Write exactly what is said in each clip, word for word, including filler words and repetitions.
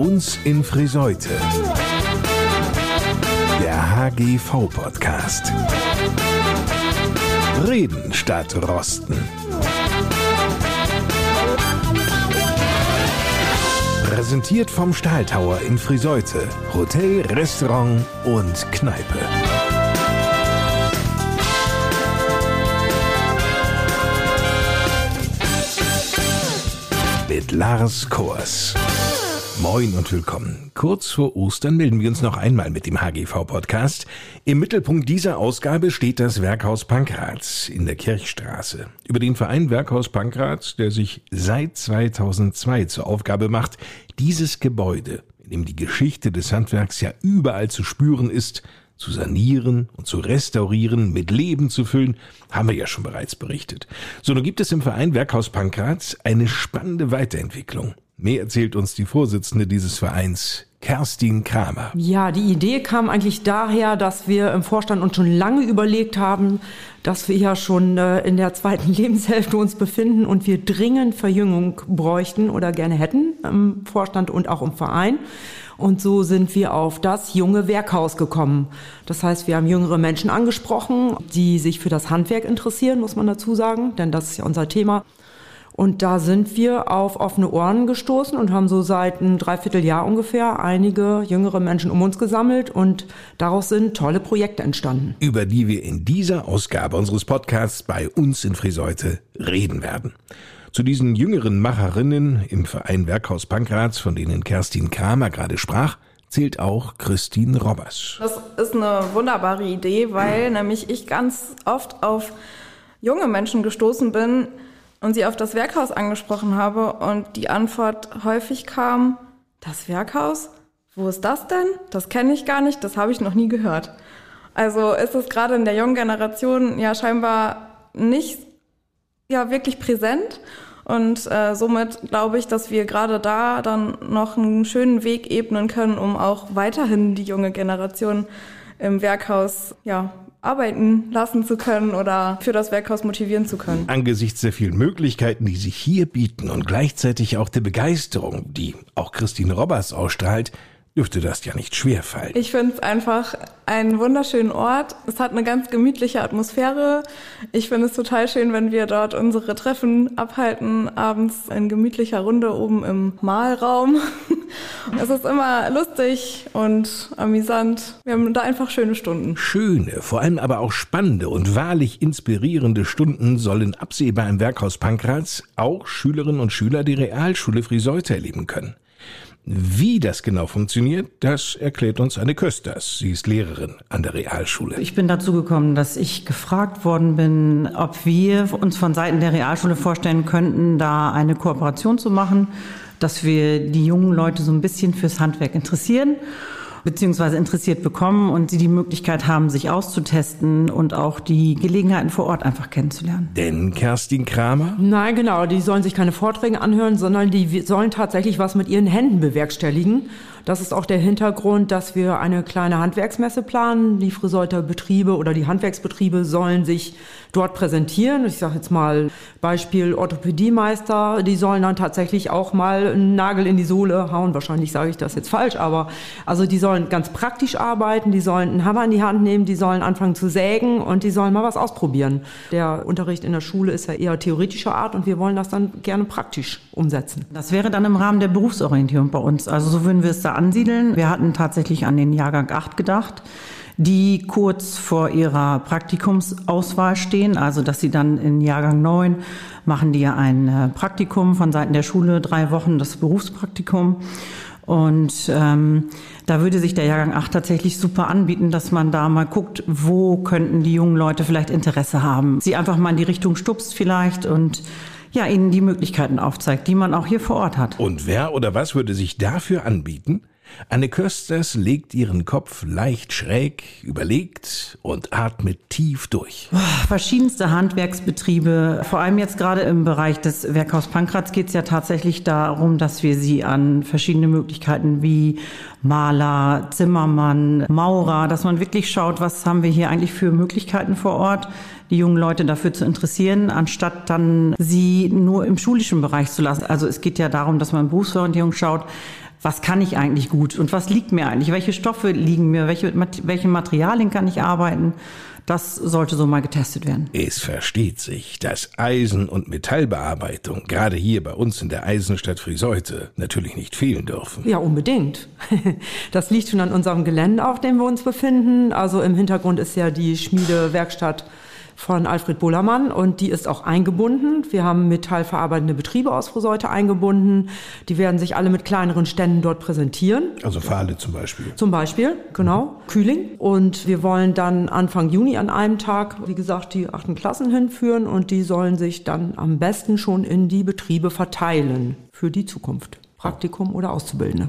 uns in Friseute. Der H G V-Podcast. Reden statt Rosten. Präsentiert vom Stahltower in Friseute. Hotel, Restaurant und Kneipe. Mit Lars Kors. Moin und willkommen. Kurz vor Ostern melden wir uns noch einmal mit dem H G V-Podcast. Im Mittelpunkt dieser Ausgabe steht das Werkhaus Pankraz in der Kirchstraße. Über den Verein Werkhaus Pankraz, der sich seit zweitausendzwei zur Aufgabe macht, dieses Gebäude, in dem die Geschichte des Handwerks ja überall zu spüren ist, zu sanieren und zu restaurieren, mit Leben zu füllen, haben wir ja schon bereits berichtet. So, nun gibt es im Verein Werkhaus Pankraz eine spannende Weiterentwicklung. Mehr erzählt uns die Vorsitzende dieses Vereins, Kerstin Kramer. Ja, die Idee kam eigentlich daher, dass wir im Vorstand uns schon lange überlegt haben, dass wir ja schon in der zweiten Lebenshälfte uns befinden und wir dringend Verjüngung bräuchten oder gerne hätten im Vorstand und auch im Verein. Und so sind wir auf das junge Werkhaus gekommen. Das heißt, wir haben jüngere Menschen angesprochen, die sich für das Handwerk interessieren, muss man dazu sagen, denn das ist ja unser Thema. Und da sind wir auf offene Ohren gestoßen und haben so seit einem Dreivierteljahr ungefähr einige jüngere Menschen um uns gesammelt und daraus sind tolle Projekte entstanden. Über die wir in dieser Ausgabe unseres Podcasts bei uns in Friseute reden werden. Zu diesen jüngeren Macherinnen im Verein Werkhaus Pankraz, von denen Kerstin Kramer gerade sprach, zählt auch Christine Robbers. Das ist eine wunderbare Idee, weil nämlich ich ganz oft auf junge Menschen gestoßen bin und sie auf das Werkhaus angesprochen habe und die Antwort häufig kam, das Werkhaus? Wo ist das denn? Das kenne ich gar nicht, das habe ich noch nie gehört. Also ist es gerade in der jungen Generation ja scheinbar nicht ja wirklich präsent und äh, somit glaube ich, dass wir gerade da dann noch einen schönen Weg ebnen können, um auch weiterhin die junge Generation im Werkhaus ja arbeiten lassen zu können oder für das Werkhaus motivieren zu können. Angesichts der vielen Möglichkeiten, die sich hier bieten und gleichzeitig auch der Begeisterung, die auch Christine Robbers ausstrahlt, dürfte das ja nicht schwerfallen. Ich finde es einfach einen wunderschönen Ort. Es hat eine ganz gemütliche Atmosphäre. Ich finde es total schön, wenn wir dort unsere Treffen abhalten, abends in gemütlicher Runde oben im Mahlraum. Es ist immer lustig und amüsant. Wir haben da einfach schöne Stunden. Schöne, vor allem aber auch spannende und wahrlich inspirierende Stunden sollen absehbar im Werkhaus Pankraz auch Schülerinnen und Schüler der Realschule Friseute erleben können. Wie das genau funktioniert, das erklärt uns Anne Kösters. Sie ist Lehrerin an der Realschule. Ich bin dazu gekommen, dass ich gefragt worden bin, ob wir uns von Seiten der Realschule vorstellen könnten, da eine Kooperation zu machen, dass wir die jungen Leute so ein bisschen fürs Handwerk interessieren, beziehungsweise interessiert bekommen und sie die Möglichkeit haben, sich auszutesten und auch die Gelegenheiten vor Ort einfach kennenzulernen. Denn Kerstin Kramer? Nein, genau, die sollen sich keine Vorträge anhören, sondern die sollen tatsächlich was mit ihren Händen bewerkstelligen. Das ist auch der Hintergrund, dass wir eine kleine Handwerksmesse planen. Die Friseuter Betriebe oder die Handwerksbetriebe sollen sich dort präsentieren. Ich sage jetzt mal Beispiel Orthopädiemeister, die sollen dann tatsächlich auch mal einen Nagel in die Sohle hauen. Wahrscheinlich sage ich das jetzt falsch, aber also die sollen ganz praktisch arbeiten, die sollen einen Hammer in die Hand nehmen, die sollen anfangen zu sägen und die sollen mal was ausprobieren. Der Unterricht in der Schule ist ja eher theoretischer Art und wir wollen das dann gerne praktisch umsetzen. Das wäre dann im Rahmen der Berufsorientierung bei uns. Also so würden wir es da ansiedeln. Wir hatten tatsächlich an den Jahrgang acht gedacht, die kurz vor ihrer Praktikumsauswahl stehen, also dass sie dann in Jahrgang neun machen die ja ein Praktikum von Seiten der Schule, drei Wochen das Berufspraktikum. Und ähm, da würde sich der Jahrgang acht tatsächlich super anbieten, dass man da mal guckt, wo könnten die jungen Leute vielleicht Interesse haben. Sie einfach mal in die Richtung stupst vielleicht und ja, ihnen die Möglichkeiten aufzeigt, die man auch hier vor Ort hat. Und wer oder was würde sich dafür anbieten? Anne Kösters legt ihren Kopf leicht schräg, überlegt und atmet tief durch. Verschiedenste Handwerksbetriebe, vor allem jetzt gerade im Bereich des Werkhaus Pankraz geht es ja tatsächlich darum, dass wir sie an verschiedene Möglichkeiten wie Maler, Zimmermann, Maurer, dass man wirklich schaut, was haben wir hier eigentlich für Möglichkeiten vor Ort, die jungen Leute dafür zu interessieren, anstatt dann sie nur im schulischen Bereich zu lassen. Also es geht ja darum, dass man in Berufsorientierung schaut, was kann ich eigentlich gut und was liegt mir eigentlich, welche Stoffe liegen mir, welche, welche Materialien kann ich arbeiten. Das sollte so mal getestet werden. Es versteht sich, dass Eisen- und Metallbearbeitung gerade hier bei uns in der Eisenstadt Friseute natürlich nicht fehlen dürfen. Ja, unbedingt. Das liegt schon an unserem Gelände, auf dem wir uns befinden. Also im Hintergrund ist ja die Schmiedewerkstatt von Alfred Bullermann und die ist auch eingebunden. Wir haben metallverarbeitende Betriebe aus Friseute eingebunden. Die werden sich alle mit kleineren Ständen dort präsentieren. Also Fahle zum Beispiel. Zum Beispiel, genau, Kühling. Und wir wollen dann Anfang Juni an einem Tag, wie gesagt, die achten Klassen hinführen und die sollen sich dann am besten schon in die Betriebe verteilen für die Zukunft. Praktikum oder Auszubildende.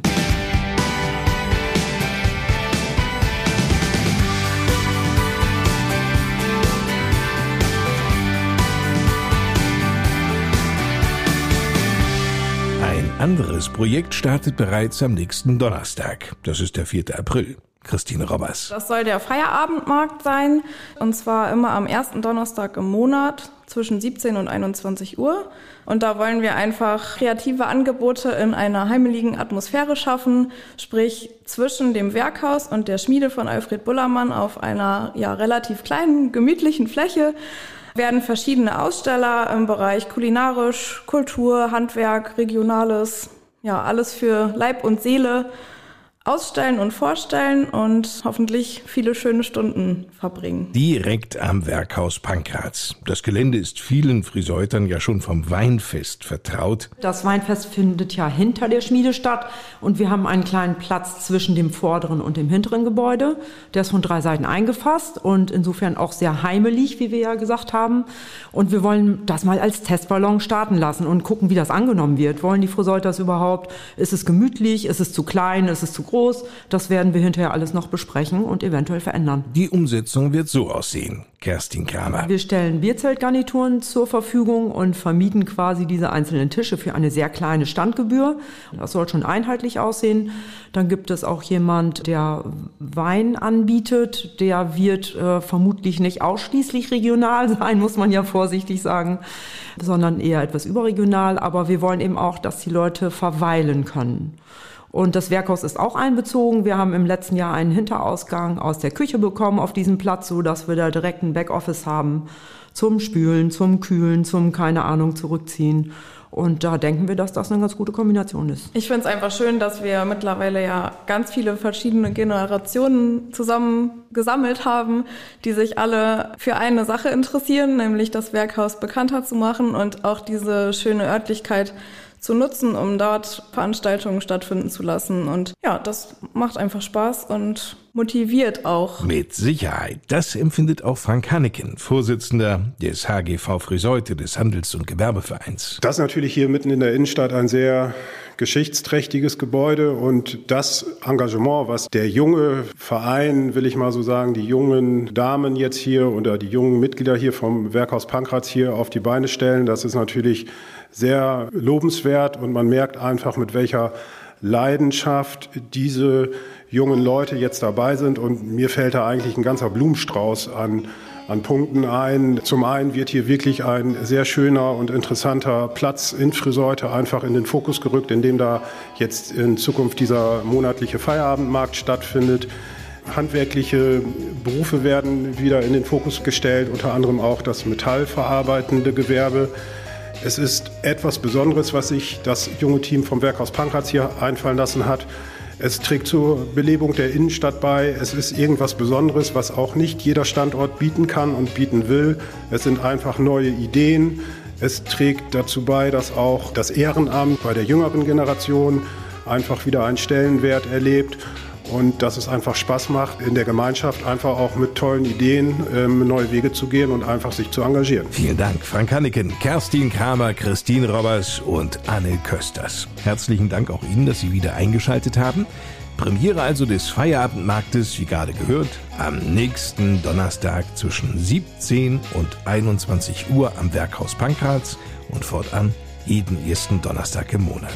Ein anderes Projekt startet bereits am nächsten Donnerstag. Das ist der vierte April. Christine Robbers. Das soll der Feierabendmarkt sein. Und zwar immer am ersten Donnerstag im Monat zwischen siebzehn und einundzwanzig Uhr. Und da wollen wir einfach kreative Angebote in einer heimeligen Atmosphäre schaffen. Sprich zwischen dem Werkhaus und der Schmiede von Alfred Bullermann auf einer ja relativ kleinen, gemütlichen Fläche werden verschiedene Aussteller im Bereich kulinarisch, Kultur, Handwerk, Regionales, ja alles für Leib und Seele ausstellen und vorstellen und hoffentlich viele schöne Stunden verbringen. Direkt am Werkhaus Pankraz. Das Gelände ist vielen Friseutern ja schon vom Weinfest vertraut. Das Weinfest findet ja hinter der Schmiede statt und wir haben einen kleinen Platz zwischen dem vorderen und dem hinteren Gebäude. Der ist von drei Seiten eingefasst und insofern auch sehr heimelig, wie wir ja gesagt haben. Und wir wollen das mal als Testballon starten lassen und gucken, wie das angenommen wird. Wollen die Friseuters das überhaupt? Ist es gemütlich? Ist es zu klein? Ist es zu groß? Das werden wir hinterher alles noch besprechen und eventuell verändern. Die Umsetzung wird so aussehen. Kerstin Kramer. Wir stellen Bierzeltgarnituren zur Verfügung und vermieten quasi diese einzelnen Tische für eine sehr kleine Standgebühr. Das soll schon einheitlich aussehen. Dann gibt es auch jemand, der Wein anbietet. Der wird äh, vermutlich nicht ausschließlich regional sein, muss man ja vorsichtig sagen, sondern eher etwas überregional. Aber wir wollen eben auch, dass die Leute verweilen können. Und das Werkhaus ist auch einbezogen. Wir haben im letzten Jahr einen Hinterausgang aus der Küche bekommen auf diesem Platz, so dass wir da direkt ein Backoffice haben zum Spülen, zum Kühlen, zum, keine Ahnung, zurückziehen. Und da denken wir, dass das eine ganz gute Kombination ist. Ich finde es einfach schön, dass wir mittlerweile ja ganz viele verschiedene Generationen zusammen gesammelt haben, die sich alle für eine Sache interessieren, nämlich das Werkhaus bekannter zu machen und auch diese schöne Örtlichkeit zu nutzen, um dort Veranstaltungen stattfinden zu lassen. Und ja, das macht einfach Spaß und motiviert auch. Mit Sicherheit. Das empfindet auch Frank Hanneken, Vorsitzender des H G V Friseute, des Handels- und Gewerbevereins. Das ist natürlich hier mitten in der Innenstadt ein sehr geschichtsträchtiges Gebäude und das Engagement, was der junge Verein, will ich mal so sagen, die jungen Damen jetzt hier oder die jungen Mitglieder hier vom Werkhaus Pankraz hier auf die Beine stellen, das ist natürlich sehr lobenswert und man merkt einfach, mit welcher Leidenschaft diese jungen Leute jetzt dabei sind und mir fällt da eigentlich ein ganzer Blumenstrauß an an Punkten ein. Zum einen wird hier wirklich ein sehr schöner und interessanter Platz in Friseute einfach in den Fokus gerückt, in dem da jetzt in Zukunft dieser monatliche Feierabendmarkt stattfindet. Handwerkliche Berufe werden wieder in den Fokus gestellt, unter anderem auch das metallverarbeitende Gewerbe. Es ist etwas Besonderes, was sich das junge Team vom Werkhaus Pankraz hier einfallen lassen hat. Es trägt zur Belebung der Innenstadt bei. Es ist irgendwas Besonderes, was auch nicht jeder Standort bieten kann und bieten will. Es sind einfach neue Ideen. Es trägt dazu bei, dass auch das Ehrenamt bei der jüngeren Generation einfach wieder einen Stellenwert erlebt und dass es einfach Spaß macht, in der Gemeinschaft einfach auch mit tollen Ideen ähm, neue Wege zu gehen und einfach sich zu engagieren. Vielen Dank, Frank Hanneken, Kerstin Kramer, Christine Robbers und Anne Kösters. Herzlichen Dank auch Ihnen, dass Sie wieder eingeschaltet haben. Premiere also des Feierabendmarktes, wie gerade gehört, am nächsten Donnerstag zwischen siebzehn und einundzwanzig Uhr am Werkhaus Pankraz und fortan jeden ersten Donnerstag im Monat.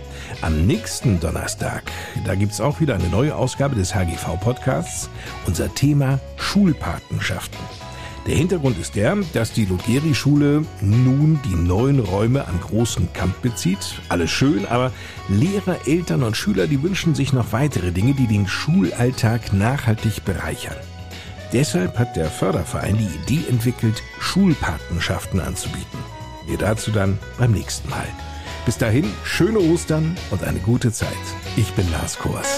Am nächsten Donnerstag, da gibt's auch wieder eine neue Ausgabe des H G V-Podcasts, unser Thema Schulpatenschaften. Der Hintergrund ist der, dass die Lugeri-Schule nun die neuen Räume am großen Kamp bezieht. Alles schön, aber Lehrer, Eltern und Schüler, die wünschen sich noch weitere Dinge, die den Schulalltag nachhaltig bereichern. Deshalb hat der Förderverein die Idee entwickelt, Schulpatenschaften anzubieten. Mehr dazu dann beim nächsten Mal. Bis dahin, schöne Ostern und eine gute Zeit. Ich bin Lars Kors.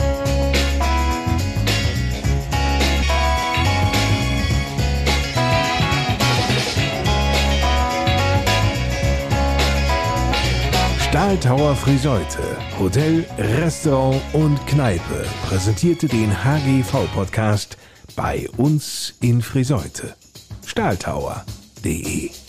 Stahltower Friseute, Hotel, Restaurant und Kneipe präsentierte den H G V-Podcast bei uns in Friseute. stahltower punkt de